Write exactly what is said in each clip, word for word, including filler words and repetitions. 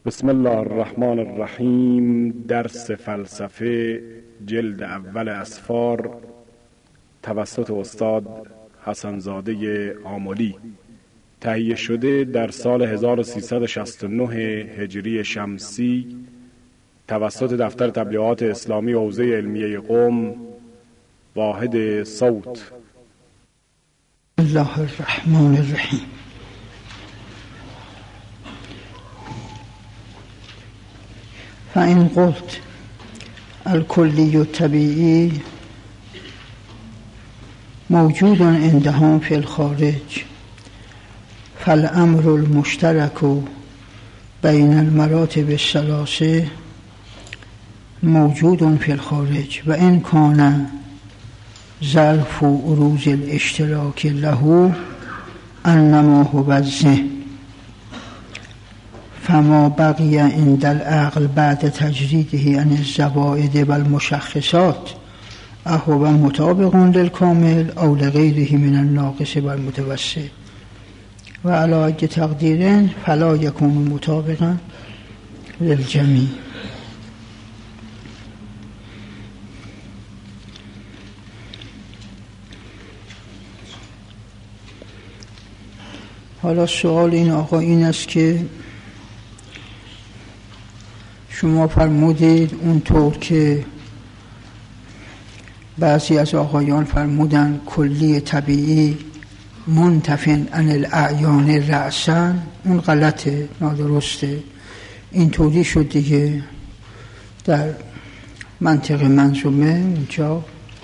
بسم الله الرحمن الرحیم. درس فلسفه جلد اول اسفار توسط استاد حسنزاده آملی، تهیه شده در سال هزار و سیصد و شصت و نه هجری شمسی توسط دفتر تبلیغات اسلامی حوزه علمیه قم، واحد صوت. الله الرحمن الرحیم. فإن قلت الكلي الطبيعي موجود عندهم في الخارج فالأمر المشترك بين المراتب الثلاثة موجود في الخارج وإن كان ظرف عروض الاشتراك له انما هو الذهن، فما بقي عند العقل بعد تجريده عن الزوائد والمشخصات أهو مطابق للكامل أو لغيره من الناقص والمتوسط، وعلى أي تقدير فلا يكون مطابقا للجميع. حالا سوال این آقا این است که شما فرمودید اونطور که بعضی از آقایان فرمودن کلی طبیعی منتفن عن الاعیان رأسا، اون غلطه، نادرسته. اینطوری شد دیگه در منطق منظومه اونجا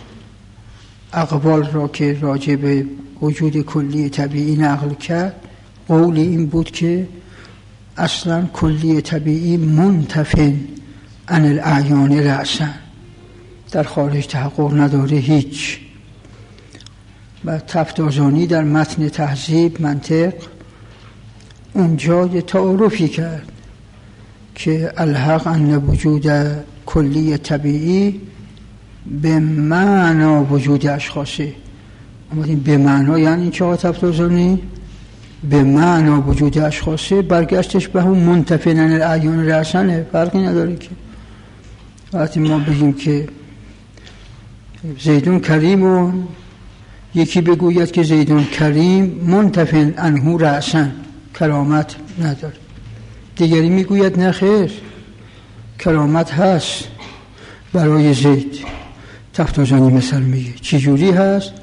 اقوال را که راجع به وجود کلی طبیعی نقل کرد، قولی این بود که اصلا کلی طبیعی منتفن عن الاعیان رأسا، در خارج تحقق نداره هیچ. و تفتازانی در متن تهذیب منطق اونجا یه تعارفی کرد که الحق ان وجود کلی طبیعی به معنا وجود اشخاصه. اما این به معنا یعنی چه تفتازانی؟ به معنا وجود اشخاصه، برگشتش به همون منتفن عن الاعیان رأسا، فرقی نداره. که وقتی ما بگیم که زیدون کریمون، یکی بگوید که زیدون کریم منتفن عنه رأسا، کرامت نداره، دیگری میگوید نه خیر، کرامت هست برای زید. تفتازانی مثل میگه چجوری هست؟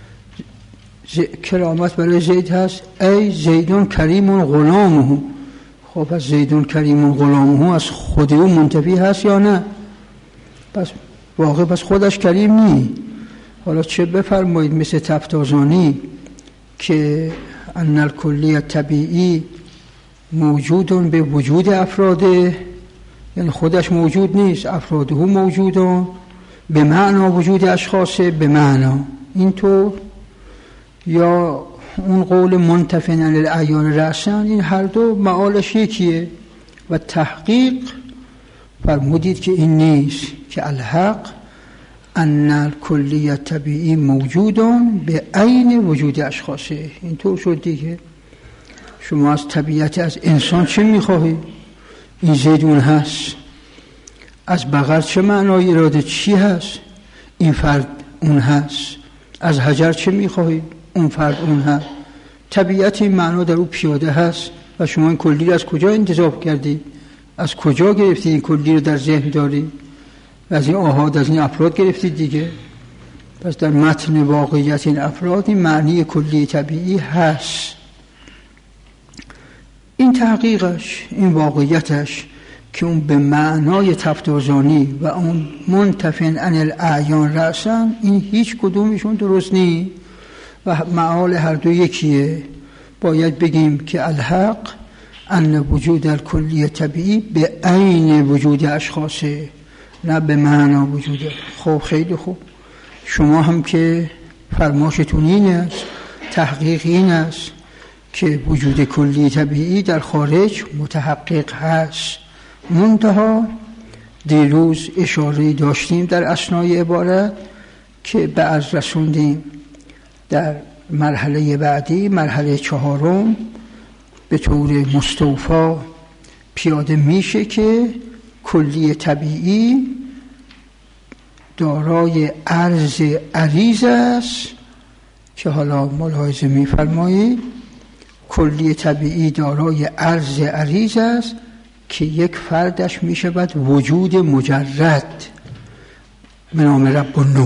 کرامت برای زید هست ای زیدون کریمون غلامه. خب پس زیدون کریمون غلامه از خود اون منتفی هست یا نه؟ پس واقع پس خودش کریم نی. حالا چه بفرمایید مثل تفتازانی که ان الکلی طبیعی موجودون به وجود افراده، یعنی خودش موجود نیست، افراده هم موجودون به معنا وجود اشخاصه به معنا اینطور، یا اون قول منتفن عن الاعیان رأسا، این هر دو معالش یکیه. و تحقیق فرمودید که این نیست، که الحق ان الکلی طبیعی موجودون به عین وجود اشخاصه. اینطور شد دیگه. شما از طبیعت از انسان چه میخواهی؟ این زیدون هست. از بقر چه معنای اراده چی هست؟ این فرد اون هست. از حجر چه میخواهی؟ اون فرد اون هست. طبیعت این معنا در او پیاده هست و شما این کلی رو از کجا انتزاع کردی؟ از کجا گرفتی این کلی رو در ذهن داری؟ از این آحاد، از این افراد گرفتی دیگه. پس در متن واقعیت این افراد این معنی کلی طبیعی هست. این تحقیقش، این واقعیتش که اون به معنای تفتازانی و اون منتفن عن الاعیان رأسا، این هیچ کدومشون درست نیست و معال هر دو یکیه. باید بگیم که الحق ان وجود الکلی طبیعی به عین وجود اشخاصه، نه به معنا وجوده. خب خیلی خوب، شما هم که فرماشتون این است، تحقیق این است که وجود کلی طبیعی در خارج متحقق هست. منتها دیروز اشاره داشتیم در اثنای عبارت که به عرض رسوندیم در مرحله بعدی، مرحله چهارم، به طور مستوفا پیاده میشه که کلی طبیعی دارای عرض عریض است که حالا ملاحظه می‌فرمایید کلی طبیعی دارای عرض عریض است که یک فردش میشود وجود مجرد به نام رب النوع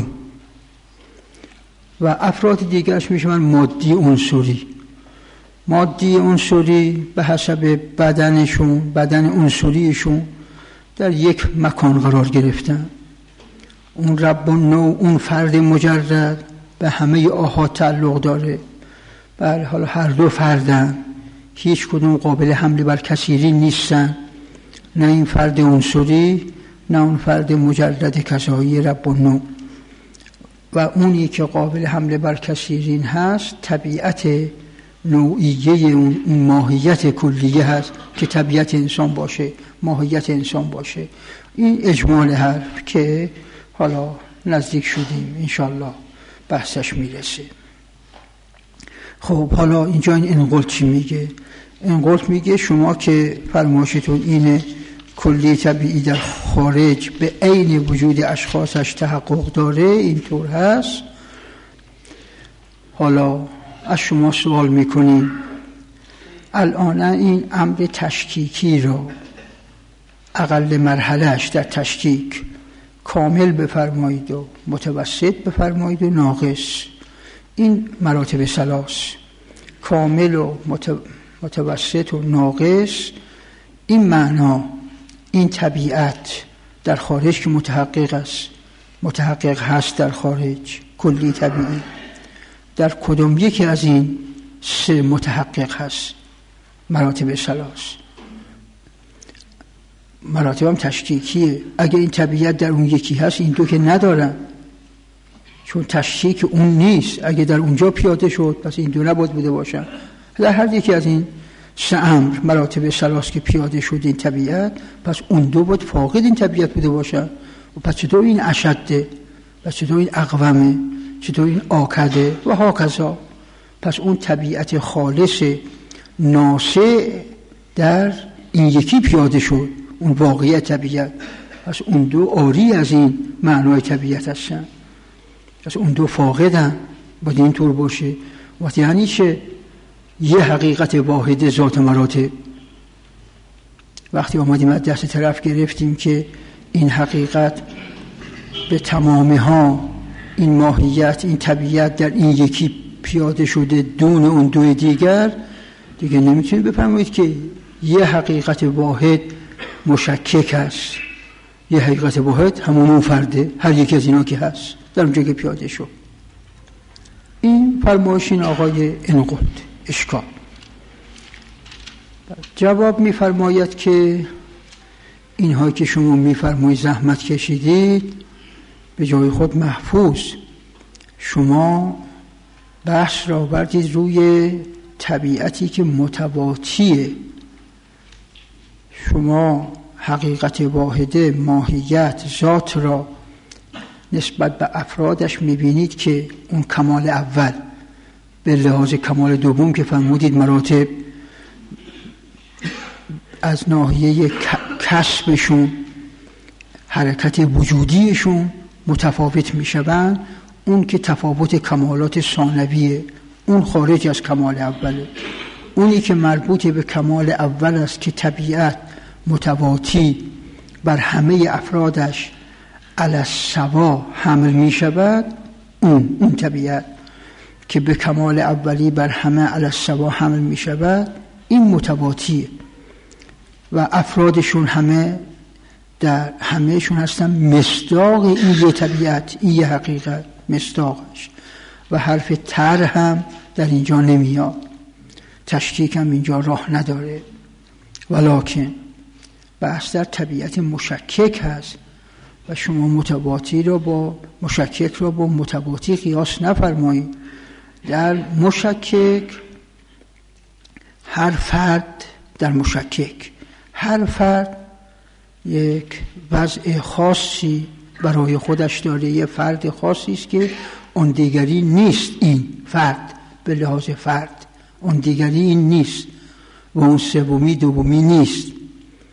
و افراد دیگرش میشوند مادی عنصری. مادی عنصری به حسب بدنشون بدن عنصریشون در یک مکان قرار گرفتن. اون رب النوع اون فرد مجرد به همه آحاد تعلق داره. بله حالا هر دو فردن، هیچ کدوم قابل حمل بر کثیرین نیستن، نه این فرد عنصری نه اون فرد مجرد کسایی رب النوع. و اونی که قابل حمل بر کثیرین هست طبیعت نوعیه اون ماهیت کلیه هست که طبیعت انسان باشه، ماهیت انسان باشه. این اجمال حرف که حالا نزدیک شدیم انشالله بحثش میرسه. خب حالا اینجا این انقلت چی میگه؟ انقلت میگه شما که فرمایشتون اینه کلی طبیعی در خارج به عین وجود اشخاصش تحقق داره، اینطور هست. حالا از شما سوال میکنیم الان این امر تشکیکی را اقل مرحلهش در تشکیک کامل بفرمایید و متوسط بفرمایید و ناقص. این مراتب ثلاث کامل و متوسط و ناقص، این معنا این طبیعت در خارج که متحقق است، متحقق هست در خارج کلی طبیعی، در کدام یکی از این سه متحقق هست؟ مراتب ثلاث. مراتب هم تشکیکیه. اگه این طبیعت در اون یکی هست این دو که ندارن، چون تشکیک اون نیست. اگه در اونجا پیاده شد پس این دو نباید بوده باشن. در هر یکی از این سه امر مراتب ثلاث که پیاده شد این طبیعت، پس اون دو باید فاقد این طبیعت بوده باشن. و پس چطور این اشده، پس چطور این اقومه، چطور این آکده و هاکذا. پس اون طبیعت خالص ناسع در این یکی پیاده شد، اون واقعیت طبیعت. پس اون دو عاری از این معنای طبیعت هستن، پس اون دو فاقدن. باید این طور باشه. وقتی یعنی چه؟ یه حقیقت واحد ذات مراتب. وقتی آمدیم از دست طرف گرفتیم که این حقیقت به تمامه ها این ماهیت این طبیعت در این یکی پیاده شده دون اون دوی دیگر، دیگه نمیتونید بفرمایید که یه حقیقت واحد مشکک هست. یه حقیقت واحد همون اون فرده، هر یکی از اینا که هست در اونجا که پیاده شد. این فرمایشین آقای انقلت اشکال. جواب میفرماید که اینها که شما میفرمایید زحمت کشیدید به جای خود محفوظ. شما بحث را بردید روی طبیعتی که متواتیه. شما حقیقت واحده ماهیت ذات را نسبت به افرادش میبینید که اون کمال اول به لحاظ کمال دوم که فرمودید مراتب از ناحیه کسبشون حرکت وجودیشون متفاوت میشوند. اون که تفاوت کمالات ثانویه، اون خارج از کمال اوله. اونی که مربوط به کمال اول است که طبیعت متواتی بر همه افرادش علی السوا حمل می شود، اون اون طبیعت که به کمال اولی بر همه علی السوا حمل می شود، این متواتیه و افرادشون همه در همهشون هستن مصداق این یه طبیعت، این یه حقیقت مصداقش. و حرف تر هم در اینجا نمیاد، تشکیک هم اینجا راه نداره. ولکن بحث در طبیعت مشکک هست و شما متواتی را با مشکک را با متواتی قیاس نفرمایید. در مشکک هر فرد در مشکک هر فرد یک وضع خاصی برای خودش داره، یه فرد خاصی است که اون دیگری نیست. این فرد به لحاظ فرد اون دیگری این نیست و اون سومی دومی نیست.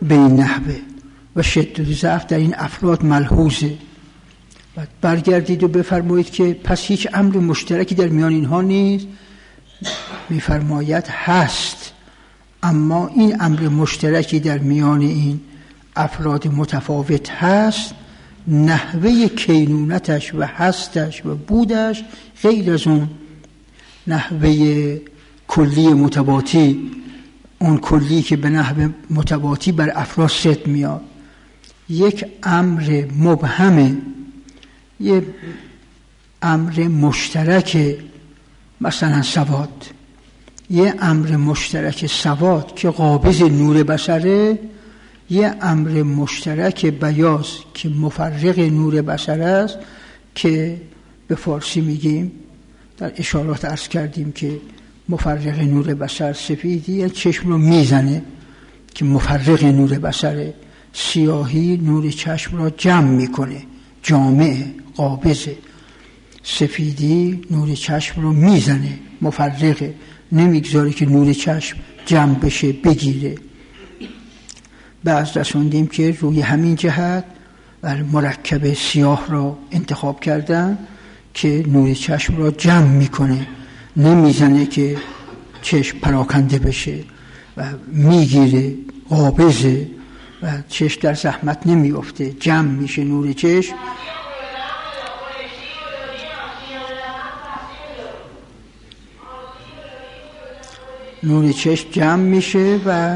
به این نحوه و شدت ضعف در این افراد ملحوظه. بعد برگردید و بفرمایید که پس هیچ امر مشترکی در میان اینها نیست. میفرماید هست، اما این امر مشترکی در میان این افراد متفاوت هست، نحوه کینونتش و هستش و بودش غیر از اون نحوه کلی متباطی، اون کلی که به نحوه متباطی بر افراد ست میاد. یک امر مبهمه، یک امر مشترک، مثلا سواد، یه امر مشترک سواد که قابض نور بصره، یه امر مشترک بیاض که مفرق نور بصر است که به فارسی میگیم، در اشارات عرض کردیم که مفرق نور بصر سفیدی یعنی چشم رو میزنه که مفرق نور بصره، سیاهی نور چشم را جمع میکنه، جامع قابضه، سفیدی نور چشم رو میزنه، مفرقه، نمیگذاره که نور چشم جمع بشه بگیره. بعض رسوندیم که روی همین جهت بر مرکب سیاه را انتخاب کردن که نور چشم را جمع میکنه، نمیزنه که چشم پراکنده بشه و میگیره، قابضه و چشم در زحمت نمیافته، جمع میشه نور چشم. نور چشم جمع میشه و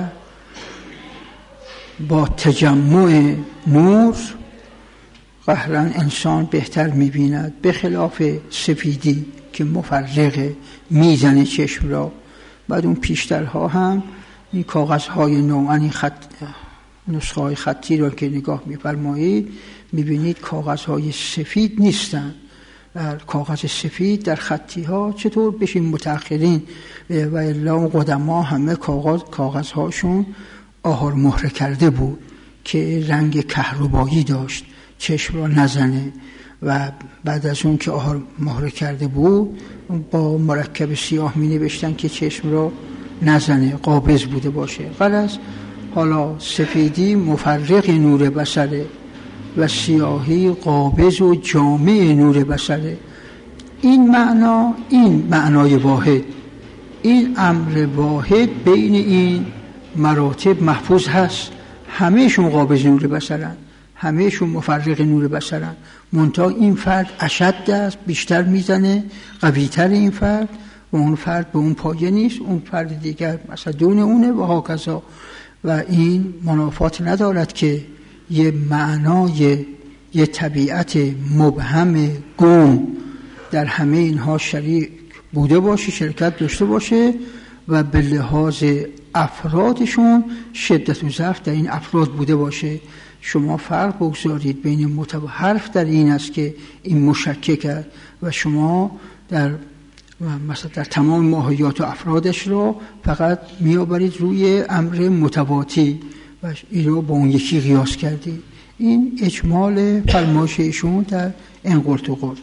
با تجمع نور قهراً انسان بهتر میبیند، به خلاف سفیدی که مفرقه، میزنه چشم را. بعد اون پیشترها هم این کاغذهای نوعاً این خط نسخه های خطی را که نگاه میفرمایید میبینید کاغذهای سفید نیستن. کاغذ سفید در خطی ها چطور بشین متأخرین و الا قدما همه کاغذ کاغذهاشون آهار مهره کرده بود که رنگ کهربایی داشت، چشم را نزنه، و بعد از اون که آهار مهره کرده بود با مرکب سیاه می نوشتن که چشم را نزنه، قابض بوده باشه. غلط. حالا سفیدی مفرق نور بصره و سیاهی قابض و جامع نور بصره. این معنا، این معنای واحد، این امر واحد بین این مراتب محفوظ هست. همهشون قابض نور بصرن، همهشون مفرق نور بصرن، منتها این فرد اشد است، بیشتر میزنه، قویتر این فرد، و اون فرد به اون پایه نیست، اون فرد دیگر مثلا دون اونه و هاکذا. و این منافات ندارد که یه معنای یه طبیعت مبهم گم در همه اینها شریک بوده باشه، شرکت داشته باشه و به لحاظ افرادشون شدت و ضعف در این افراد بوده باشه. شما فرق بگذارید بین متو حرف در این است که این مشکک است و شما در مثلا در تمام ماهیات و افرادش رو فقط میآورید روی امر متواتی و این رو با اون یکی قیاس کردید. این اجمال فرمایش ایشون در این قلت و قلت.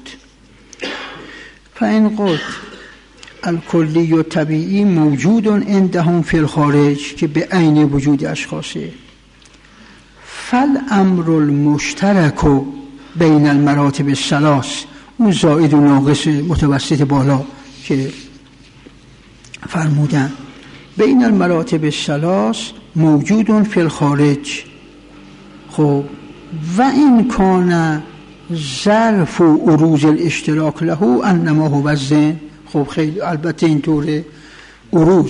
فإن قلت الکلی و طبیعی موجود عندهم فی الخارج که به عین وجود اشخاصه، فالامر المشترک بین المراتب الثلاث، اون زائد و ناقص متوسط بالا که فرمودن، بین المراتب الثلاث موجود فی الخارج. خب و این کان ظرف و عروض الاشتراک له انما هو الذهن. خب خیلی البته اینطوره، عروض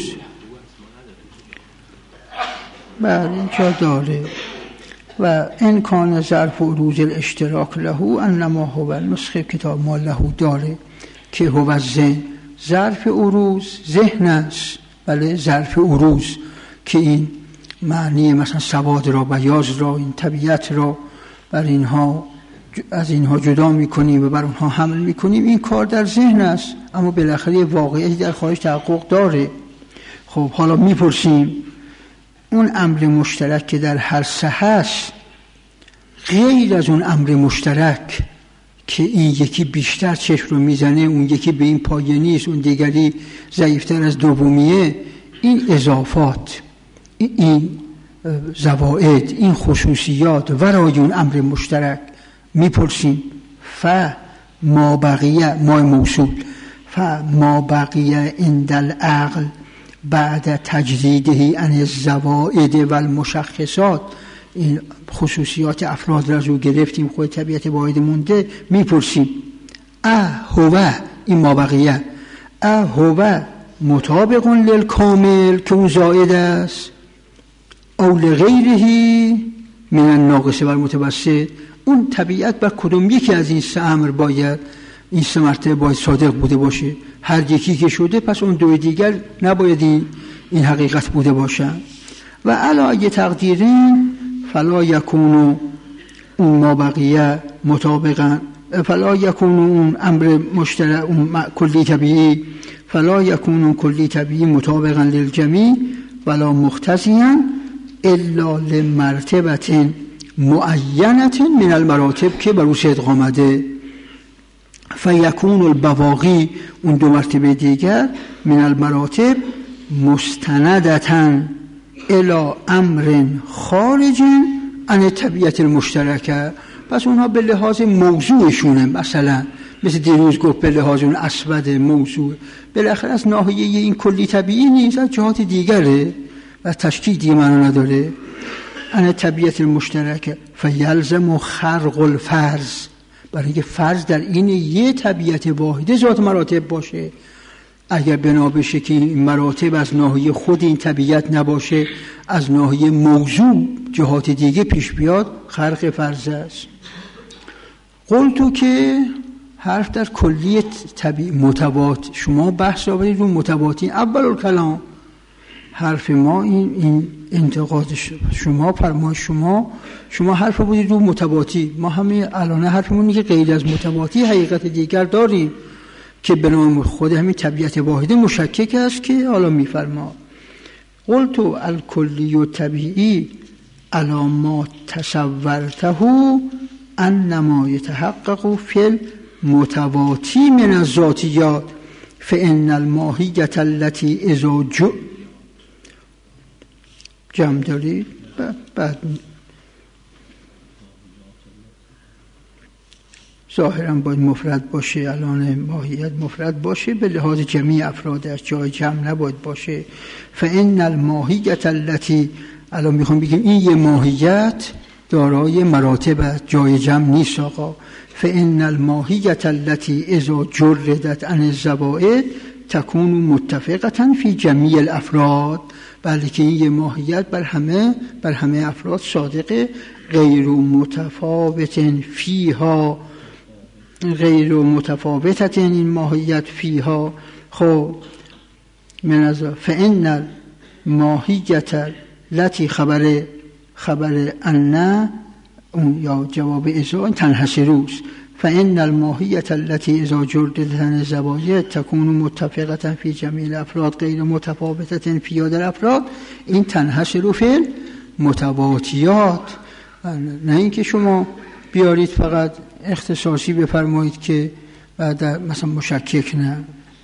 بله اینجا داره و این کان ظرف و عروض الاشتراک له انما هو، نسخه کتاب ما له داره که هو الذهن، ظرف عروض ذهن است. بله ظرف عروض که این معنی مثلا سواد را، بیاض را، این طبیعت را بر اینها از اینها جدا میکنیم و بر اونها حمل میکنیم، این کار در ذهن است، اما بالاخره واقعیتی در خارج تحقق داره. خب حالا میپرسیم اون امر مشترک که در هر سه هست، غیر از اون امر مشترک که این یکی بیشتر چشم رو میزنه، اون یکی به این پایه نیست، اون دیگری ضعیفتر از دومیه، این اضافات، این زوائد، این خصوصیات ورای اون امر مشترک میپرسیم. ف ما بقیه، ما موصول، ف ما بقیه عند العقل بعد تجریده عن الزوائد و المشخصات، این خصوصیات افراد را رو گرفتیم، خود طبیعت واحد مونده، میپرسیم اه هو، این ما بقیه، اه هو مطابق للکامل که اون زائد است، او لغیره من الناقص و المتوسط، اون طبیعت بر کدوم یکی از این سه امر باید، این سه مرتبه باید صادق بوده باشه. هر یکی که شده پس اون دو دیگر نباید این, این حقیقت بوده باشن. و علی تقدیرین فلا یکونو اون ما بقیه مطابقا، فلا یکونو اون امر مشترک، اون کلی طبیعی، فلا یکونو کلی طبیعی مطابقا للجمیع ولا مختزیا الا لمرتبت معینت من المراتب که بر او صدق آمده. فیکون البواقی اون دو مرتبه دیگر من المراتب مستندتا الى امر خارج عن طبیعت المشترکه، پس اونها به لحاظ موضوعشونه، مثلا مثل دیروز گفت به لحاظ اون اسود موضوع، بالاخره از ناحیه این کلی طبیعی نیست، از جهات دیگره و تشکیل دیگه معنا نداره. عن طبیعت المشترکه فیلزم خرق الفرض، برای اینکه فرض در این یه طبیعت واحده ذات مراتب باشه، اگر بنا بشه که این مراتب از ناحیه خود این طبیعت نباشه، از ناحیه موضوع جهات دیگه پیش بیاد، خرق فرض است. قلتو که حرف در کلیت طبیع متوات، شما بحث آورید رو متواتی اول الکلام، حرف ما این این انتقاد شما، فرمای شما شما حرف بودید رو متواتی، ما همین الان حرفمون اینه که غیر از متواتی حقیقت دیگر داریم که به نام خود همین طبیعت واحده مشکک است که حالا میفرما قلتو الکلی و طبیعی علی ما تصورته انما یتحقق فی المتواتی من الذاتیات فان الماهیة التي اذا جو جمع دارید بعد ظاهرا باید مفرد باشه، الان ماهیت مفرد باشه به لحاظ جمعی افرادش، جای جمع نباید باشه. فان الماهیة التي، الان میخوام بگیم این یه ماهیت دارای مراتب است، جای جمع نیست آقا. فان الماهیة التي اذا جردت عن الزوائد تكون متفقة فی جمیع الافراد، بلکه که این یه ماهیت بر همه بر همه افراد صادقه، غیر متفاوت فیها، غیر متفاوتت این ماهیت فیها. خب من از فان الماهیة التي خبر خبر ان اون یا جواب اذا تنحصروس، فان الماهیة التي اذا جردت عن الزوائد تكون متفقة في جميع الافراد غیر متفاوتة فی در افراد، این تنحصر فی متواتیات. نه اینکه شما بیارید فقط اختصاصی بفرمایید که بعد مثلا مشکک، نه.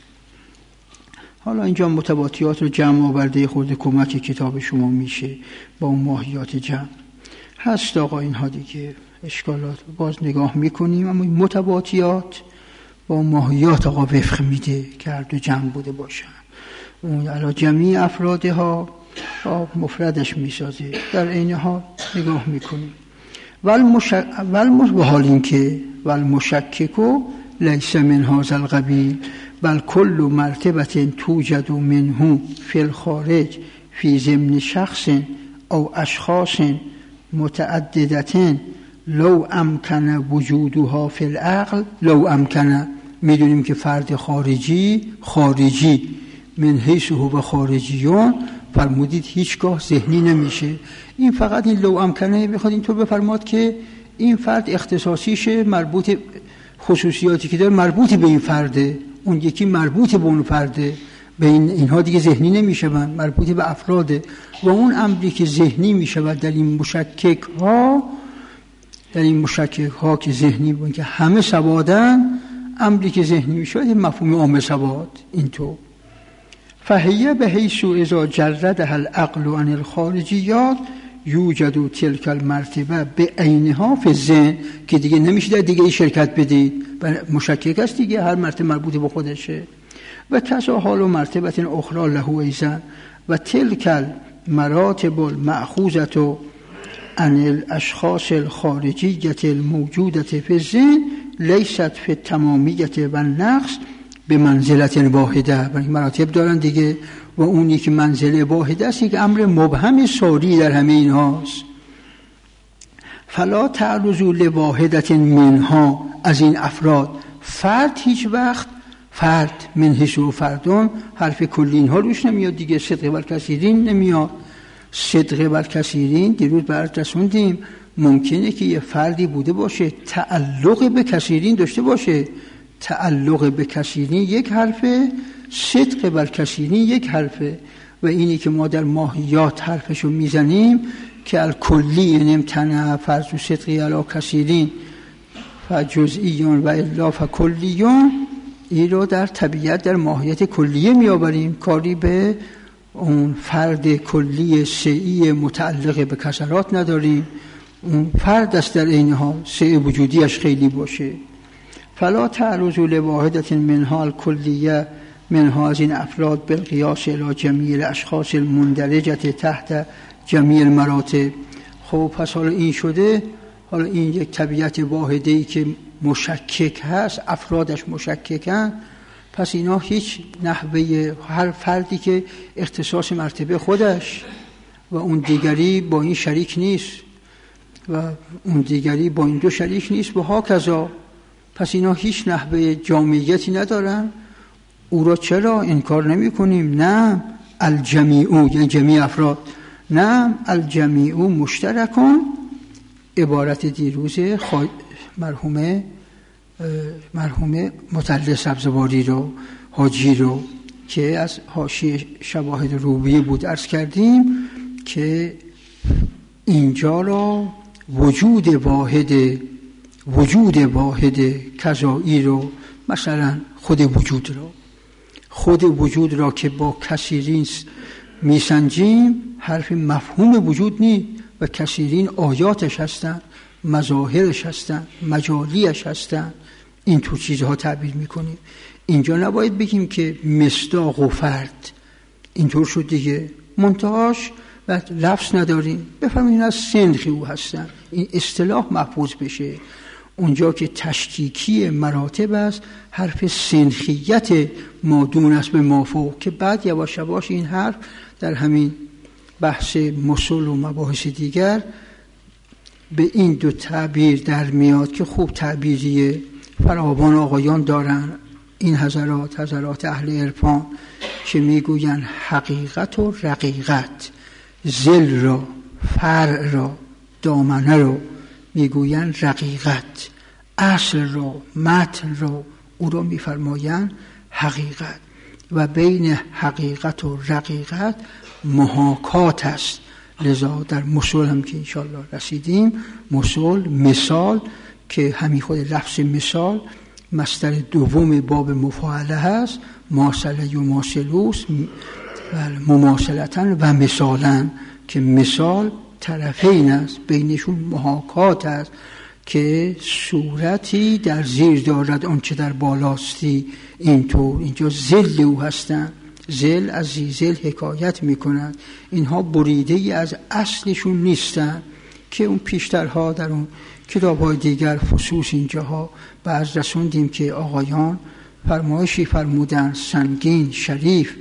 حالا اینجا متواتیات رو جمع آورده، خود کمک کتاب شما میشه با اون ماهیات جمع هست آقا. اینها دیگه اشکالات باز نگاه میکنیم، اما متواتیات با ماهیات آقا وفق میده که هر دو جمع بوده باشن. اون علا جمعی افرادها مفردش میسازه، در عین حال نگاه میکنیم. والمشک و حال این که والمشککو لیس من هذا القبیل بل کل مرتبت توجد منه فی الخارج فی ضمن شخص او اشخاص متعددتن لو امکن وجودها فی العقل. لو امکن، میدونیم که فرد خارجی خارجی من حیث هو خارجیون فرمودید هیچگاه ذهنی نمیشه. این فقط این لو امکنه میخواد اینطور بفرماد که این فرد اختصاصیشه، مربوط خصوصیاتی که داره مربوط به این فرده، اون یکی مربوط به اون فرده، به این اینها دیگه ذهنی نمیشه، من مربوط به افراده. و اون امری که ذهنی میشه و در این مشکک ها در این مشکک ها که ذهنی بودن که همه سوادن، امری که ذهنی میشه این مفهوم عام سواد. اینطور فهیه به حیث اذا جردها العقل عن الخارجیات یوجد تلک المرتبه به عینها فی الذهن، که دیگه نمیشه در دیگه شرکت بدید، مشکک است دیگه، هر مرتبه مربوط به خودشه. و کذا حال و مرتبه اخرى له ایضا و تلک المراتب المأخوذة عن الاشخاص الخارجیة الموجودة فی الذهن لیست فی التمامیت و النقص به منزلت واحده. و مراتب دارن دیگه، و اونی که منزله واحده است یک امر مبهم ساری در همه اینهاست. فلا تعرضوا لواحدة منها، از این افراد فرد هیچ وقت فرد من حیث فردون حرف کلی اینها روش نمیاد دیگه، صدق بر کثیرین نمیاد. صدق بر کثیرین دیروز برات رسوندیم، ممکنه که یه فردی بوده باشه تعلق به کثیرین داشته باشه، تعلق به کثیرین یک حرفه، صدق بر کثیرین یک حرفه. و اینی که ما در ماهیات حرفشو میزنیم که الکلی یعنی امتنع فرض و صدقی علی کثیرین و جزئیون و الا فکلیون، این رو در طبیعت در ماهیت کلیه میآوریم، کاری به اون فرد کلی سعی متعلق به کسرات نداریم. اون فرد است در اینها سعی وجودیش خیلی باشه. فلا تعرضوا لواحدة منها الکلیه، منها از این افراد بالقیاس الی جمیع الاشخاص المندرجة تحت جمیع المراتب. خب پس حالا این شده، حالا این یک طبیعت واحده‌ای که مشکک هست، افرادش مشککن، پس اینا هیچ نحوه، هر فردی که اختصاص مرتبه خودش و اون دیگری با این شریک نیست و اون دیگری با این دو شریک نیست و هاکذا، پس اینا هیچ نحوه جامعیتی ندارن. او را چرا انکار نمی کنیم؟ نه الجمیع، یعنی جمیع افراد، نه الجمیع مشترکون، عبارت دیروز خوا... مرحومه مرحومه مطلع سبزواری رو، حاجی رو، که از حاشیه شواهد روبیه بود عرض کردیم که اینجا را وجود واحد وجود واحد کذایی رو، مثلا خود وجود رو خود وجود را که با کثیرین میسنجیم، حرف مفهوم وجود نیست و کثیرین آیاتش هستن، مظاهرش هستن، مجالیش هستن، این تو چیزها تعبیر میکنیم. اینجا نباید بگیم که مصداق و فرد اینطور شد دیگه، منتهاش و لفظ نداریم، بفرمایید از سنخی او هستن، این اصطلاح محفوظ بشه. اونجا که تشکیکی مراتب است، حرف سنخیت مادون است به مافوق، که بعد یواش یواش این حرف در همین بحث مسل و مباحث دیگر به این دو تعبیر در میاد که خوب تعبیریه، فراوان آقایان دارن این حضرات، حضرات اهل عرفان، که میگوین حقیقت و رقیقت، ذل را، فرع را، دامنه را میگوین رقیقت، اصل را، متن را، او را میفرماین حقیقت. و بین حقیقت و رقیقت محاکات است. لذا در مسل هم که انشاءالله رسیدیم، مسل مثال که همین خود لفظ مثال مصدر دوم باب مفاعله هست، ماثله و ماثلوس، مماثلتن و مثالن، که مثال طرفین است، بینشون محاکات است که صورتی در زیر دارد آنچه در بالاستی. اینطور اینجا ذل او هستند، ذل از زیزل حکایت میکنند، اینها بریده ای از اصلشون نیستند که اون پیشترها در اون کتاب‌های دیگر خصوص اینجاها بعض رسوندیم که آقایان فرمایشی فرمودن سنگین شریف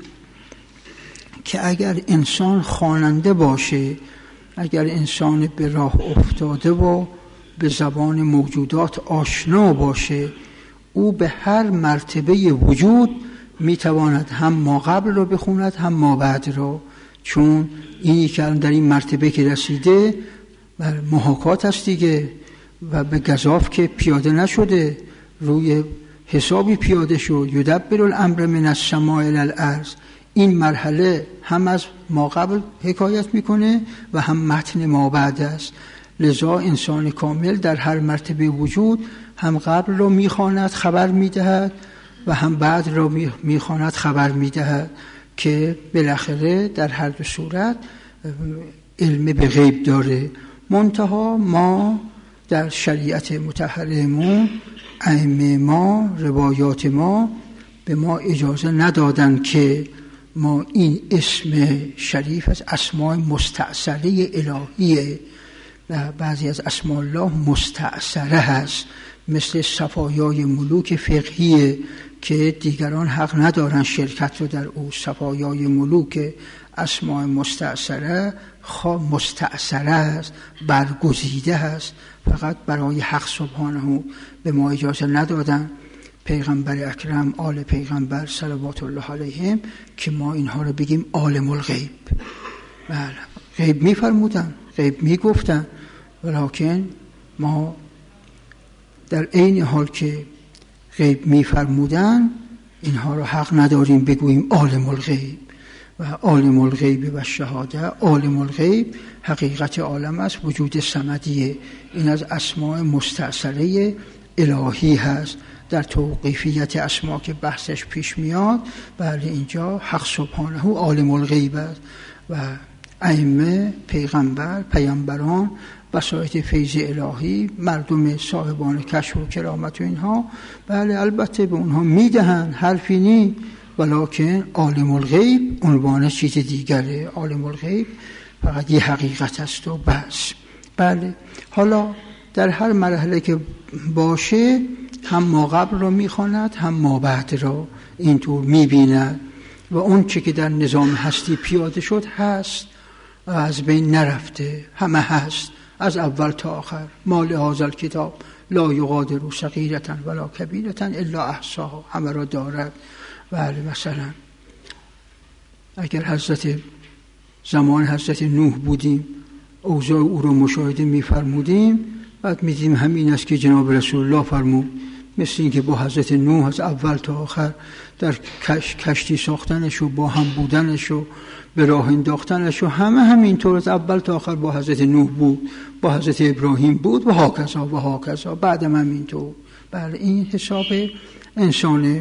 که اگر انسان خواننده باشه، اگر انسان به راه افتاده و به زبان موجودات آشنا باشه، او به هر مرتبه وجود میتواند هم ما قبل رو بخوند هم ما بعد رو، چون اینی که در این مرتبه که رسیده بر محاکات است دیگه و به گزاف که پیاده نشده، روی حسابی پیاده شد. یدبر الامر من السماء الی الارض، این مرحله هم از ما قبل حکایت میکنه و هم متن ما بعد است. لذا انسان کامل در هر مرتبه وجود هم قبل رو میخواند خبر میدهد و هم بعد رو میخواند خبر میدهد، که بالاخره در هر دو صورت علم به غیب داره. منتها ما در شریعت مطهرمون، ائمه ما، روایات ما به ما اجازه ندادن که ما این اسم شریف از اسماء مستأثره الهیه و بعضی از اسماء الله مستأثره هست، مثل صفایای ملوک فقهیه که دیگران حق ندارن شرکت رو در او. صفایای ملوک اسماء مستأثره خواه مستأثره است، برگزیده است، فقط برای حق سبحانه به ما اجازه ندادن پیغمبر اکرم، آل پیغمبر صلوات الله علیهم که ما اینها رو بگیم عالم الغیب. بله، غیب می فرمودن، غیب می گفتن، ولیکن ما در عین حال که غیب می فرمودن اینها رو حق نداریم بگوییم عالم الغیب. و عالم الغیب و شهاده، عالم الغیب حقیقت عالم است، وجود صمدیه. این از اسماء مستأثره الهی هست. در توقیفیت اسما که بحثش پیش میاد، بله اینجا حق سبحانه عالم الغیب است و ائمه، پیغمبر، پیامبران، بساط فیض الهی، مردم صاحبان کشف و کرامت و اینها، بله البته به اونها میدهن، حرفی نی، ولیکن عالم الغیب عنوان چیز دیگره. عالم الغیب فقط یه حقیقت است و بس. بله، حالا در هر مرحله که باشه هم ما قبل را میخواند هم ما بعد را اینطور میبیند و اون چه که در نظام هستی پیاده شد هست و از بین نرفته، همه هست از اول تا آخر. ما لهذا الکتاب لا یغادر صغیرة ولا کبیرة الا احصاها، همه را دارد. بله، مثلا اگر حضرت زمان حضرت نوح بودیم، اوضاع او را مشاهده می‌فرمودیم، بعد می‌دیدیم همین است که جناب رسول الله فرمود، مثل این که با حضرت نوح از اول تا آخر در کش، کشتی ساختنش و با هم بودنش و به راه انداختنش و همه همینطور از اول تا آخر با حضرت نوح بود، با حضرت ابراهیم بود و هاکذا و هاکذا بعدم همینطور. بله، این حساب انسان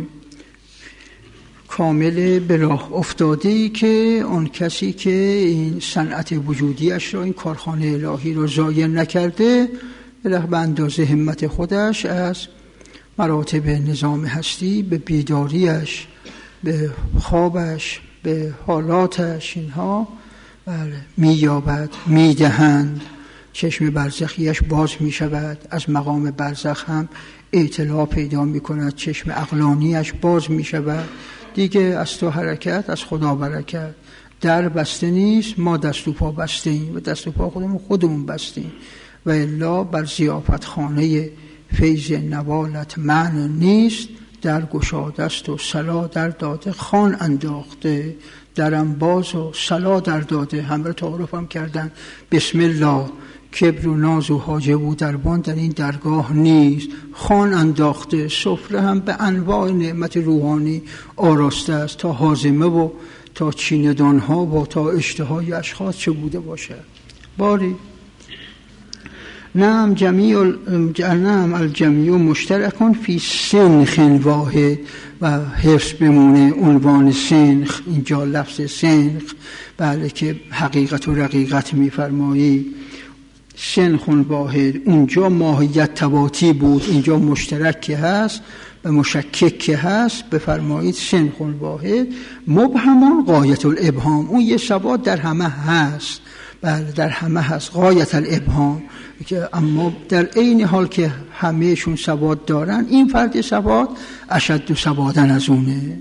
کامل به راه افتاده‌ای که اون کسی که این صنعت وجودیش را، این کارخانه الهی را ضایع نکرده، به اندازه همت خودش از مراتب نظام هستی به بیداریش، به خوابش، به حالاتش اینها بله مییابد، میدهند. چشم برزخیش باز میشود، از مقام برزخ هم اطلاع پیدا میکند، چشم عقلانیش باز میشود، دیگه از تو حرکت، از خدا برکت. در بسته نیست، ما دست و پا بسته ایم و دست و پا خودمون خودمون بستیم و الا بر ضیافت خانه فیض نوالت معنی نیست. در گشاده است و صلا در داده، خان انداخته درم باز و صلا در داده. همه تعارف هم کردن بسم الله، کبر و ناز و حاجب و دربان در این درگاه نیست. خان انداخته، سفره هم به انواع نعمت روحانی آراسته است، تا هاضمه و تا چیندان ها و تا اشتهای اشخاص چه بوده باشه. باری نعم جمیع نعم الجمیع مشترکان فی سنخ واحد و حفظ بمونه عنوان سنخ، اینجا لفظ سنخ بله که حقیقت و رقیقت میفرمایی. سنخ واحد، اونجا ماهیت تواتی بود، اینجا مشترک که هست و مشکک که هست، بفرمایید سنخ واحد. مبهمان غایت الابهام، اون یه ثبات در همه هست، بله در همه هست، غایت الابهام، که اما در عین حال که همهشون ثبات دارن، این فرد ثبات اشد ثباتن از اونه.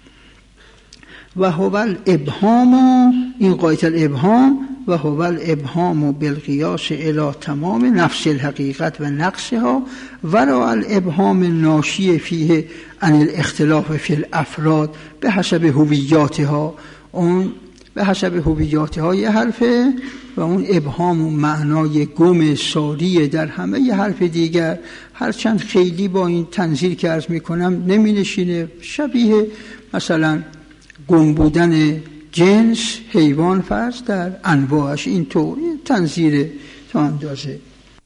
و هو الابهام، این غایت الابهام، و هو الابهام بالقیاس الی تمام نفس الحقیقت و نقصها، ورا الابهام ناشی فیه عن الاختلاف فی الافراد به حسب هویاتها. اون به حسب هویاتها یه حرفه و اون ابهام و معنای گم ساریه در همه یه حرف دیگر، هرچند خیلی با این تنزیل که عرض میکنم نمی نشینه، شبیه مثلا گم بودن جنس حیوان فرض در انواعش، این طوری تنزیل تا اندازه.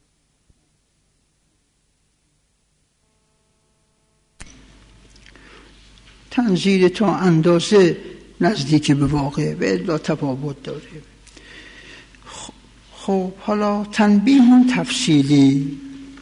تنزیل تا اندازه نزدیک به واقع و الا تفاوت داره. خب حالا تنبیه تفصیلی.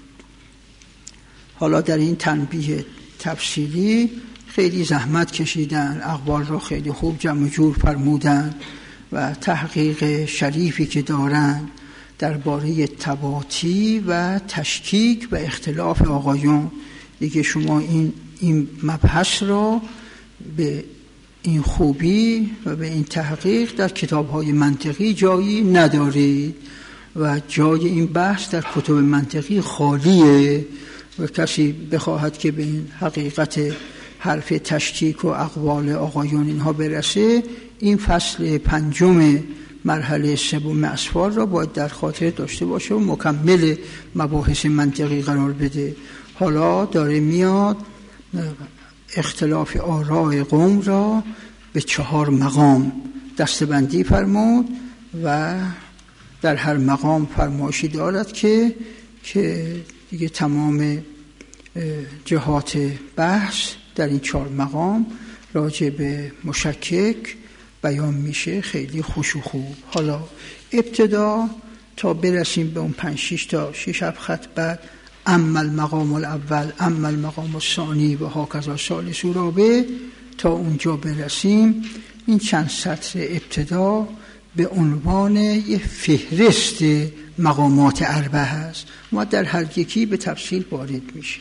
حالا در این تنبیه تفصیلی خیلی زحمت کشیدن، اقوال را خیلی خوب جمع جور فرمودن و تحقیق شریفی که دارن درباره تباطی و تشکیک و اختلاف آقایون، دیگه شما این این مبحث را به این خوبی و به این تحقیق در کتاب‌های منطقی جایی ندارید و جای این بحث در کتب منطقی خالیه و کسی بخواهد که به این حقیقت حرف تشکیک و اقوال آقایون اینها برسه، این فصل پنجم مرحله سوم اسفار را باید در خاطر داشته باشه و مکمل مباحث منطقی قرار بده. حالا داره میاد اختلاف آراء قوم را به چهار مقام دستبندی فرمود و در هر مقام فرمایشی دارد که که دیگه تمام جهات بحث در این چهار مقام راجع به مشکک بیان میشه خیلی خوش و خوب. حالا ابتدا تا برسیم به اون پنج شش تا شش هفت خط بعد اما المقام الاول اما المقام الثانی و هاکذا ثالث و رابع، تا اونجا برسیم این چند سطر ابتدا به عنوان یه فهرست مقامات اربعه هست، ما در هر یکی به تفصیل وارد میشه.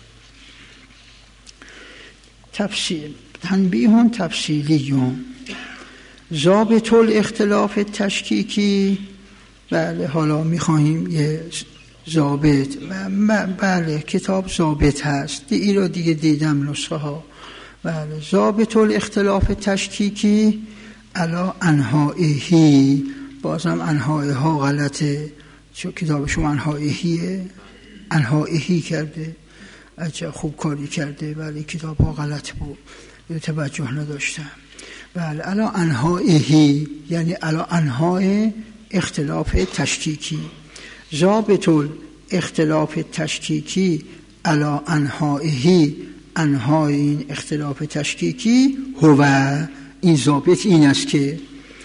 تفصیل تنبیه تفصیلیون ضابط الاختلاف تشکیکی. بله حالا میخواهیم یه ضابط، بله کتاب ضابط هست، این را دیگه دیدم نسخه ها. بله ضابط الاختلاف تشکیکی علا انهائهی، بازم انهائه ها غلطه، چون کتاب شما انهائهیه، انهائهی کرده، عجب خوب کاری کرده، ولی کتاب ها غلط بود، توجه نداشتم. بله علا انهائهی یعنی علا انهای اختلاف تشکیکی. ضابط اختلاف تشکیکی علا انهائهی، انهای این اختلاف تشکیکی هو، این ضابط این است که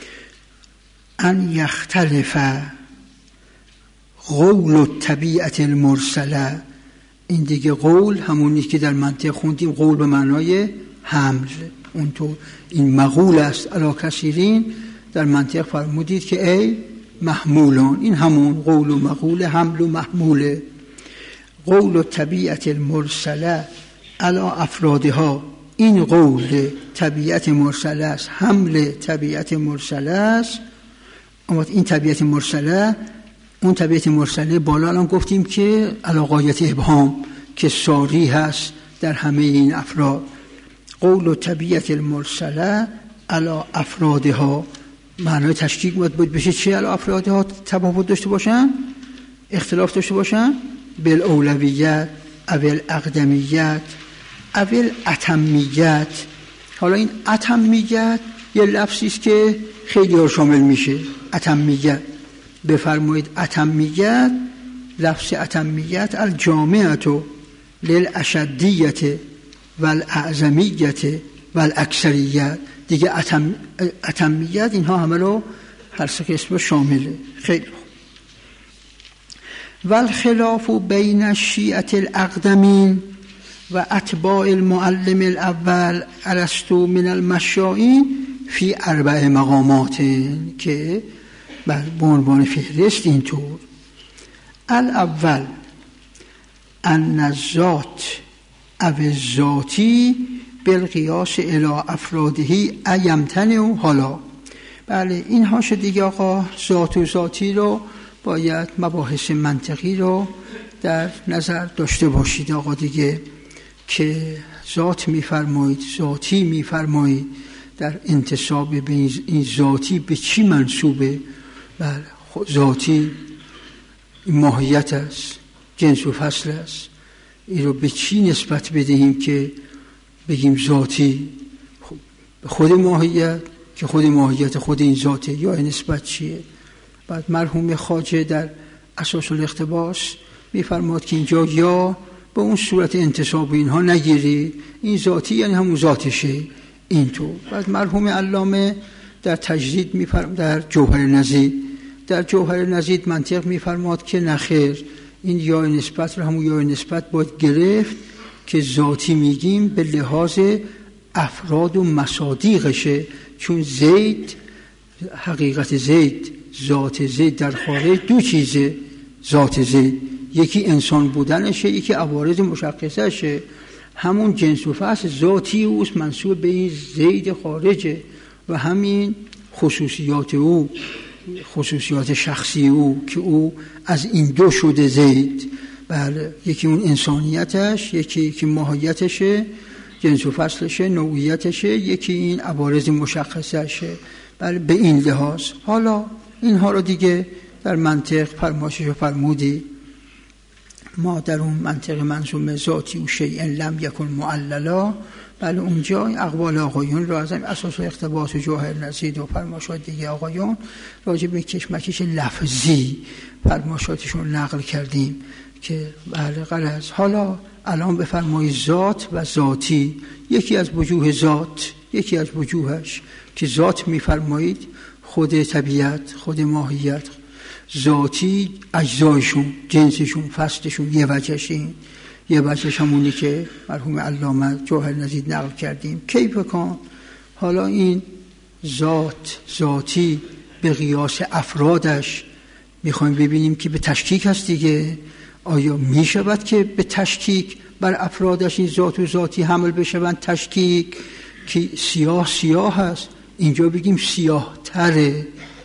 ان یختلف قول الطبیعت المرسله. این دیگه قول همونی که در منطق خوندیم، قول به معنای حمل، اون تو این مقول است علی کثیرین، در منطق فرمودید که ای محمولان، این همون قول و مقول، حمل و محموله. قول و طبیعت المرسله علی افرادها، این قول طبیعت مرسله است، حمل طبیعت مرسله است. اما این طبیعت مرسله، اون طبیعت مرسله بالا الان گفتیم که علی غایت ابهام، که ساری هست در همه این افراد. قول و طبیعت المرسله علی افرادها، معنای تشکیک باید بشه چه؟ علی افرادها تفاوت داشته باشن، اختلاف داشته باشن، بالاولویت اول اقدمیت اول اتمیت. حالا این اتمیت یه لفظی است که خیلی ها شامل میشه. اتمیت بفرمایید، اتمیت لفظ اتمیت الجامعه للاشدیت والاعظمیت والاکثریت، دیگه اتم اتمیت اینها همه رو هر سه قسم شامله. خیلی خوب. والخلاف بین الشیعة الاقدمین و اتباع المعلم الاول ارسطو من المشائین فی اربع مقامات، که به عنوان فهرست اینطور: الاول ان الذات او الذاتی بالقیاس الی افرادهی ایمتنع. حالا بله این هاش دیگه آقا، ذات و ذاتی رو باید مباحث منطقی رو در نظر داشته باشید آقا دیگه، که ذات میفرمایید، ذاتی میفرمایید، در انتساب به این ذاتی به چی منصوبه؟ بله ذاتی ماهیت است، جنس و فصل است، این رو به چی نسبت بدهیم که بگیم ذاتی؟ خود ماهیت، که خود ماهیت خود این ذاته، یا نسبت چیه؟ بعد مرحوم خواجه در اساس الاقتباس میفرماد که اینجا یا به اون صورت انتساب اینها نگیری، این ذاتی یعنی همون ذاتشه اینطور. بعد مرحوم علامه در تجدید میفرماد، در جوهر نظیر در جوهر نزید منطق میفرماد که نخیر، این یا نسبت رو همون یا نسبت باید گرفت که ذاتی میگیم به لحاظ افراد و مصادیقشه، چون زید حقیقت زید ذات زید در خارج دو چیزه، ذات زید یکی انسان بودنشه، یکی عوارض مشخصشه. همون جنس و فصل ذاتی اوست منسوب به این زید خارجه و همین خصوصیات او، خصوصیات شخصی او که او از این دو شده زید. بله، یکی اون انسانیتش، یکی یکی ماهیتشه، جنس و فصلشه، نوعیتشه، یکی این عوارض مشخصشه. بله، به این لحاظ حالا اینها رو دیگه در منطق فرمایشش فرمودی. ما در اون منطق منظوم ذاتی و شیء لم یکن معللا، بله اونجا اقوال آقایون رو از اساس و اقتباس و جوهر نزید و فرمایشات دیگه آقایون راجع به کشمکش لفظی فرمایشاتشون نقل کردیم که بله غرض. حالا الان بفرمایید ذات و ذاتی، یکی از وجوه ذات، یکی از وجوهش که ذات میفرمایید خود طبیعت، خود ماهیت، ذاتی اجزایشون، جنسشون، فصلشون یه وجهش، این یه وجهش همونی که مرحوم علامه جوهر نزید نقل کردیم. کیف کن حالا این ذات ذاتی به قیاس افرادش میخوایم ببینیم که به تشکیک هست دیگه. آیا میشود که به تشکیک بر افرادش این ذات و ذاتی حمل بشوند؟ تشکیک که سیاه سیاه هست، اینجا بگیم سیاه تره،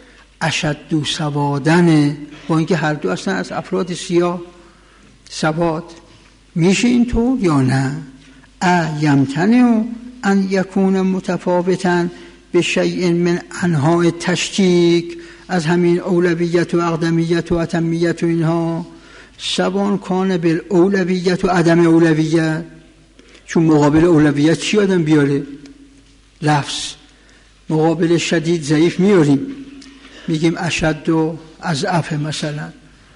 اشد و سوادنه، با اینکه هر دو اصلا از افراد سیاه سواد. میشه اینطور یا نه؟ ا یمتنع ان یکون متفاوتا به شیء من انواع تشکیک، از همین اولویت و اقدمیت و اتمیت و اینها، سبان کان بالاولویت و عدم اولویت. چون مقابل اولویت چی آدم بیاره؟ لفظ. مقابل شدید ضعیف میاریم، میگیم اشد و اضعف مثلا،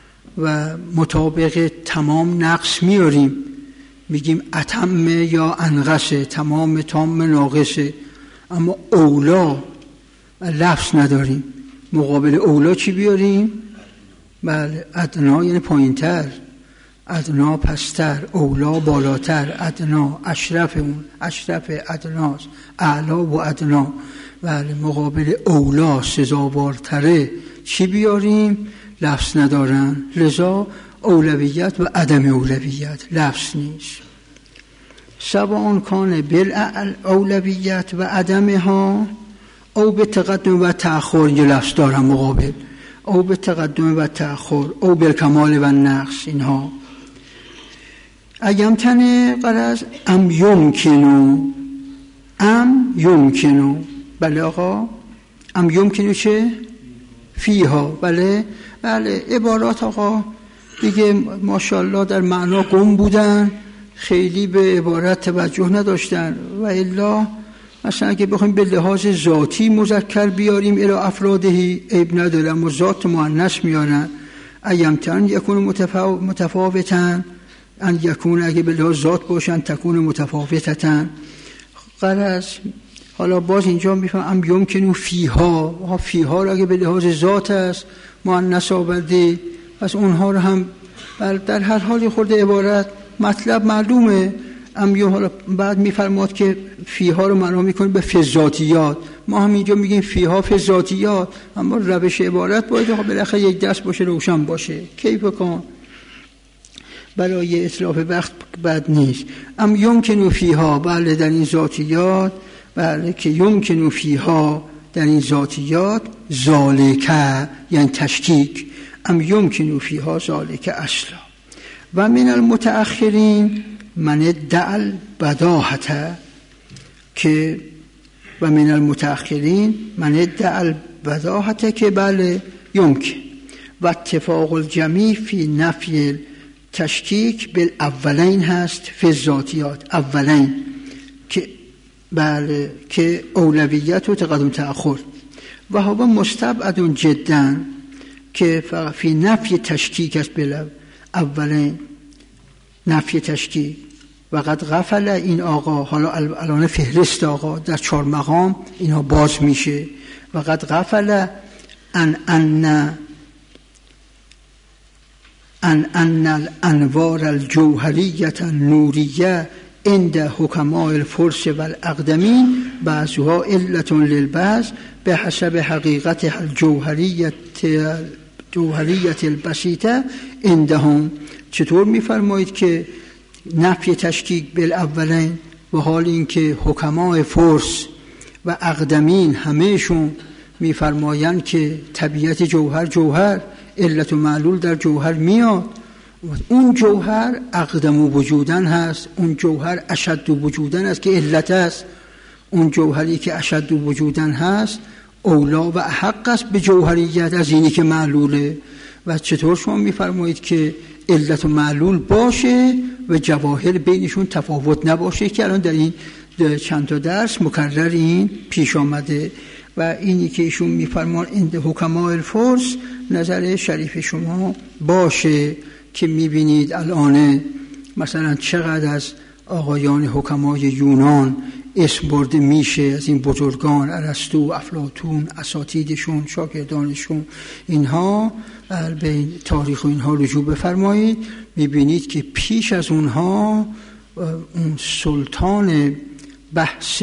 و مطابق تمام نقص میاریم، میگیم اتم یا انقصه، تمام تام ناقصه. اما اولا لفظ نداریم، مقابل اولا چی بیاریم؟ بله ادنا یعنی پایینتر، ادنا پستر، اولا بالاتر، ادنا اشرف، اون اشرف ادناست، اعلا و ادنا. بله مقابل اولا سزاوارتره چی بیاریم؟ لفظ ندارن، لذا اولویت و عدم اولویت لفظ نیست. سواء کان بالاولویت و عدمها او به تقدم و تأخر، یه لفظ دارن مقابل، او به تقدم و تأخر، او بالکمال و نقص. اینها ایمتنه غرض ام یمکنو، ام یمکنو. بله آقا، ام یمکنو چه؟ فیها. بله بله عبارات آقا دیگه ماشاءالله در معنا گم بودن، خیلی به عبارت توجه نداشتن. و الا مثلا اگه بخوایم به لحاظ ذاتی مذکر بیاریم الی افرادهی عیب نداره، اما ذات مؤنث میارن. ایمتن یکون متفاو... متفاوتن ان یکون، اگه به لحاظ ذات باشن تکون متفاوتتن. غرض حالا باز اینجا میفهم ام یمکنو فیها، فیها رو اگه به لحاظ ذات است مؤنث آورده، پس اونها رو هم در هر حال خورده عبارت مطلب معلومه. ام یوم حالا بعد میفرماد که فیها رو معنا میکنه به فذاتیات، ما هم اینجا میگیم فیها فذاتیات، اما روش عبارت باید بالاخره یک دست باشه، روشن باشه. کیف کن برای اطلاف وقت بد نیست. ام یمکنو فیها، بله در این ذاتیات، بله که یمکنو فیها در این ذاتیات، ذالکه یعنی تشکیک، ام یمکنو فیها ذالکه اصلا. و من المتأخرین من ادعا البداهه، که و من المتأخرین من ادعا البداهه که بله یمکن. و اتفاق الجمیع فی نفی تشکیک بالاولین هست فی الذاتیات، اولین که بله که اولویت و تقدم تأخر. و هوا مستبعد جدا که فی نفی تشکیک است بلا اولین نفی تشکیک. و قد غفل این آقا، حالا الان فهرست آقا در چهار مقام اینها باز میشه. و قد غفل ان ان ان ان الانوار الجوهریه النوریه عند حکماء الفرس والاقدمین بعضها علت للبعض به حسب حقیقت الجوهریه جوهریه البسیطه عندهم. چطور میفرمایید که نفی تشکیک بالاولین و حال اینکه حکماء فرس و اقدمین همهشون میفرمایند که طبیعت جوهر جوهر علت و معلول در جوهر میاد، اون جوهر اقدم و وجودن هست، اون جوهر اشد و وجودن است که علت است، اون جوهری که اشد و وجودن هست اولا و احق است به جوهریت از اینی که معلوله. و چطور شما میفرمایید که علت و معلول باشه و جواهر بینشون تفاوت نباشه که الان در این چند تا درس مکرر این پیش آمده. و اینی که ایشون میفرمان عند حکماء الفرس نظر شریف شما باشه که میبینید الان مثلا چقدر از آقایان حکمای یونان اسم برده میشه، از این بزرگان ارسطو، افلاطون، اساتیدشون، شاگردانشون، اینها به تاریخ و اینها رجوع بفرمایید، میبینید که پیش از اونها اون سلطان بحث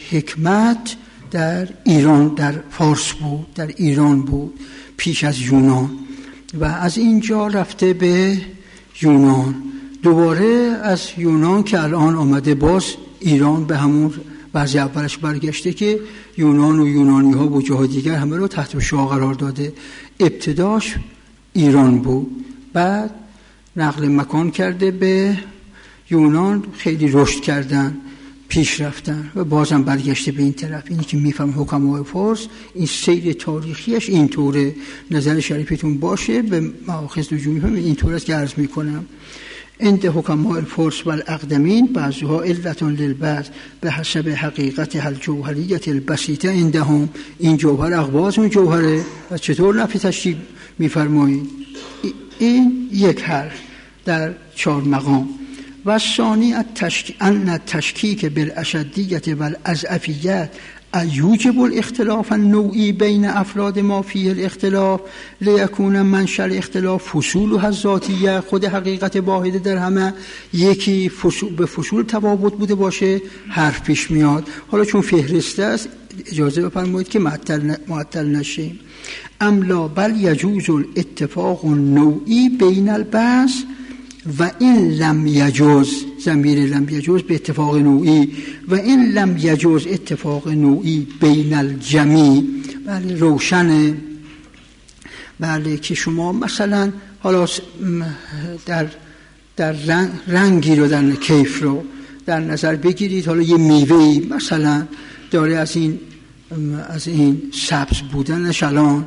حکمت در ایران، در فارس بود، در ایران بود پیش از یونان، و از اینجا رفته به یونان، دوباره از یونان که الان آمده باز ایران به همون وضع اولش برگشته که یونان و یونانی ها و جاهای دیگر همه رو تحت شعاع قرار داده. ابتداش ایران بود، بعد نقل مکان کرده به یونان، خیلی رشد کردن، پیش رفتن و بازم برگشته به این طرف. اینی که میفهم حکماء فرس این سیر تاریخیش اینطوره، نظر شریفتون باشه به مآخذ رجوع میفهم اینطور است که عرض میکنم. عند حکماء الفرس والاقدمین بعضها علت للبعض به حسب حقیقت الجوهریه البسیطه عندهم. این جوهر اقواس اون جوهره. و چطور نفی تشکیک میفرمایید؟ این یک حرف در چهار مقام. و ثانی ان التشکیک بالاشدیه والاضعفیه یوجب الاختلاف النوعی بین افراد ما فیه الاختلاف لیکون منشأ الاختلاف فصولها الذاتیه. خود حقیقت واحده در همه یکی فصول به فصول تفاوت بوده باشه حرف پیش میاد. حالا چون فهرسته است اجازه بفرمایید که معطل معطل نشیم. املا بل یجوز الاتفاق النوعی بین البعض و این لم یجوز، ضمیر لم یجوز به اتفاق نوعی، و این لم یجوز اتفاق نوعی بین الجمیع. بله روشنه. بله که شما مثلا حالا در در رنگ رنگی رو در کیف رو در نظر بگیرید، حالا یه میوه‌ای مثلا داره از این از این سبز بودنش الان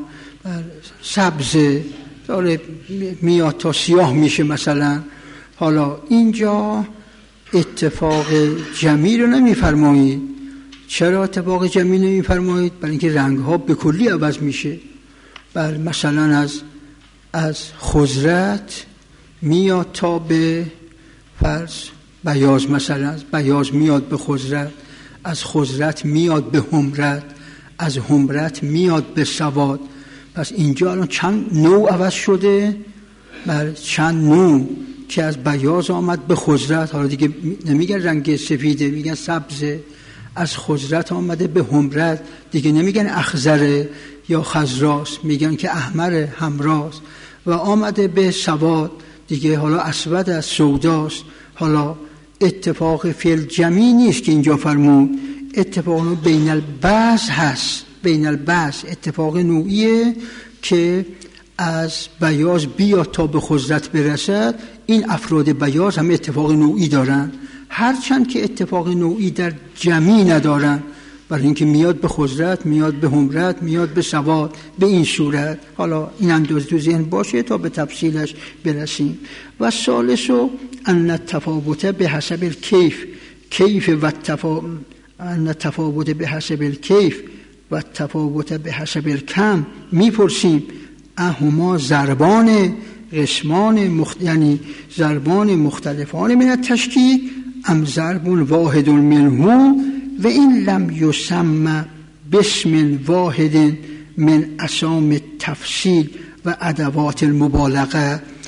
سبز داره میاد تا سیاه میشه مثلا. حالا اینجا اتفاق جمعی رو نمیفرمایید. چرا اتفاق جمعی نمیفرمایید؟ برای اینکه رنگ ها به کلی عوض میشه. بل مثلا از از خضرت میاد تا به فرض بیاض، مثلا از بیاض میاد به خضرت، از خضرت میاد به حمرت، از حمرت میاد به سواد. پس اینجا الان چند نوع عوض شده؟ بله چند نوع که از بیاض آمد به خضرت. حالا دیگه نمیگن رنگ سفیده، میگن سبزه. از خضرت آمده به حمرت، دیگه نمیگن اخضره یا خضراست، میگن که احمر حمراست. و آمده به سواد، دیگه حالا اسود از سوداست. حالا اتفاق فعل جمعی نیست که اینجا فرمود، اتفاق بین البعض هست. بین البعض اتفاق نوعیه که از بیاض بیاد تا به خضرت برسد. این افراد بیاض هم اتفاق نوعی دارن، هرچند که اتفاق نوعی در جمعی ندارن، برای اینکه میاد به خضرت، میاد به حمرت، میاد به سواد، به این صورت. حالا این اندازه تو ذهن باشه تا به تفصیلش برسیم. و ثالثو ان التفاوت به حسب الکیف کیف و تفا... ان التفاوت به حسب الکیف و تفاوت به حسب الکم. میپرسیم اهما ضربان قسمان مخت... یعنی ضربان مختلفان من التشکیک ام ضرب واحد منه و این لم یسمى باسم واحد من اسام التفصیل و ادوات المبالغه.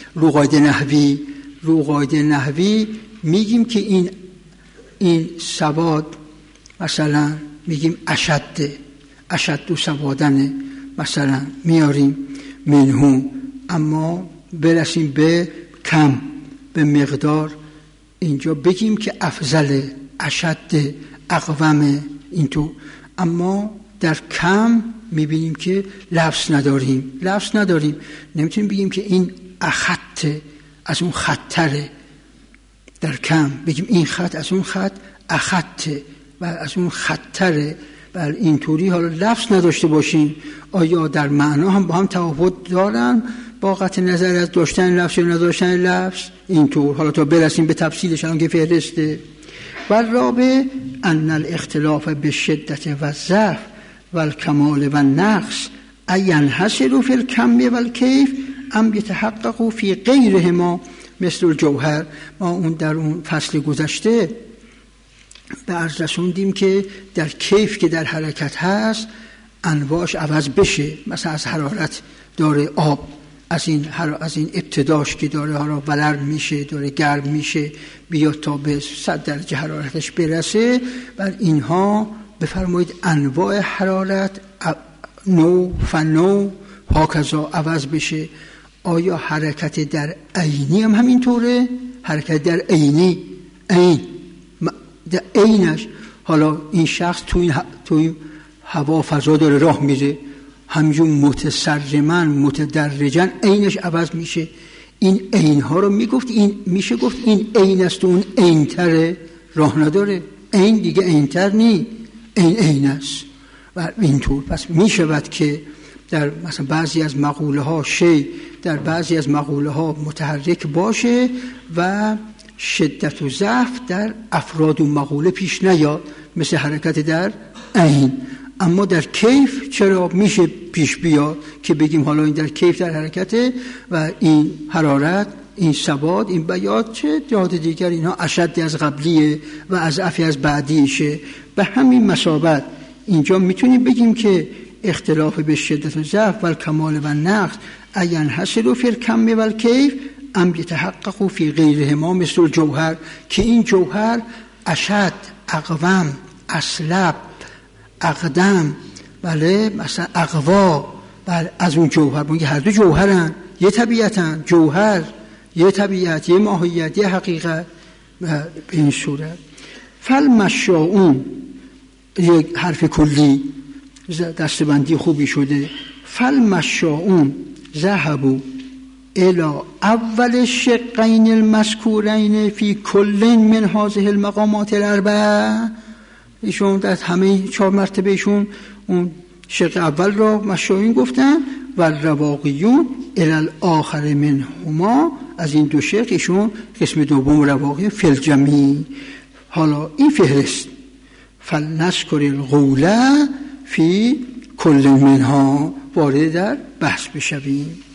رو قاعده نحوی رو قاعده نحوی میگیم که این این سواد مثلا میگیم اشد اشد و سوادنه مثلا میاریم منهو، اما برسیم به کم به مقدار اینجا بگیم که افضل اشد اقوم اینطور، اما در کم میبینیم که لفظ نداریم لفظ نداریم نمیتونیم بگیم که این اخط از اون خطره، در کم بگیم این خط از اون خط اخطه و از اون خطره، بل اینطوری حالا لفظ نداشته باشیم آیا در معنا هم با هم تفاوت دارن با قطع نظر از داشتن لفظ یا نداشتن لفظ اینطور، حالا تا برسیم به تفصیلش الان که فهرسته. و رابع ان الاختلاف بالشدت و الضعف و الکمال و النقص اینحصر فی الکم و الکیف ام یتحقق فی غیرهما مثل الجوهر. ما اون در اون فصل گذشته به عرض رسوندیم که در کیف که در حرکت هست انواعش عوض بشه، مثلا از حرارت داره آب از این از این ابتداش که داره حالا ولرم میشه داره گرم میشه بیاد تا به صد درجه حرارتش برسه و اینها بفرمایید انواع حرارت نوع فنوع هاکذا عوض بشه. آیا حرکت در عینی هم همینطوره؟ حرکت در عینی عین در عینش حالا این شخص توی توی هوا فضا داره راه میره همجون متسرمن متدرجن عینش عوض میشه. این عین ها رو میگفت این میشه گفت این عین است و اون عین تره، راه نداره، عین دیگه عین تر نی، عین عین است و اینطور. پس میشود که در مثلا بعضی از مقوله ها شی در بعضی از مقوله ها متحرک باشه و شدت و ضعف در افراد و مقوله پیش نیاد مثل حرکت در عین، اما در کیف چرا میشه پیش بیاد که بگیم حالا این در کیف در حرکته و این حرارت این ثبات این بیاد چه جهات دیگر اینها اشد از قبلیه و از افی از بعدیشه. به همین مسابقت اینجا میتونیم بگیم که اختلاف به شدت و ضعف و الکمال و نقص اینحصر فی الکم و الکیف ام یتحقق فی غیرهما مثل الجوهر، که این جوهر اشد اقوم اصلب اقدم بله مثلا اقوا بله از اون جوهر بگه هر دو جوهرن یه طبیعتن، جوهر یه طبیعت یه ماهیت یه حقیقت به این صورت. فالمشاؤون یک حرف کلی دستبندی خوبی شده. فالمشاؤون ذهبوا الى اول شقین المذکورین فی کل من هذه المقامات الاربعه. ایشون در همه چهار مرتبه ایشون اون شق اول را مشاؤون گفتن و رواقیون الی الاخر منهما، از این دو شق ایشون قسم دوم رواقی فی الجمیع. حالا این فهرست فلنذکر القول فی کل منها وارد در بحث بشویم.